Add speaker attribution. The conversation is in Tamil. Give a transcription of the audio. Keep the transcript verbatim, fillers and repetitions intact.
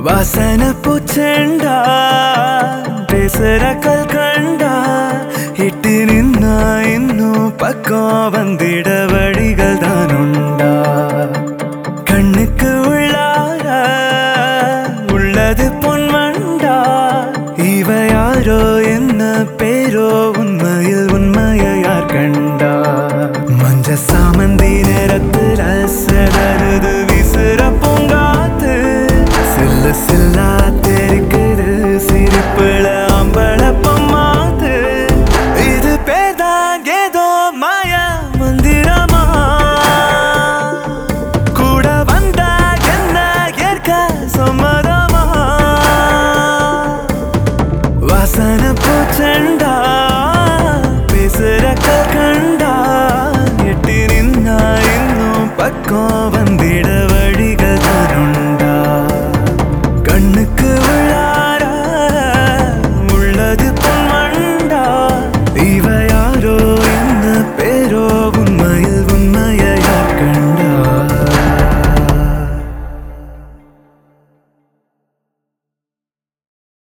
Speaker 1: வாசன பூச்செண்டா பேசுற கல்கண்டா இட்டு நின்னா இன்னும் பக்கம் வந்திட வழிகள் தான் உண்டா கண்ணுக்கு உள்ளார உள்ளது பொன்மண்டா இவ யாரோ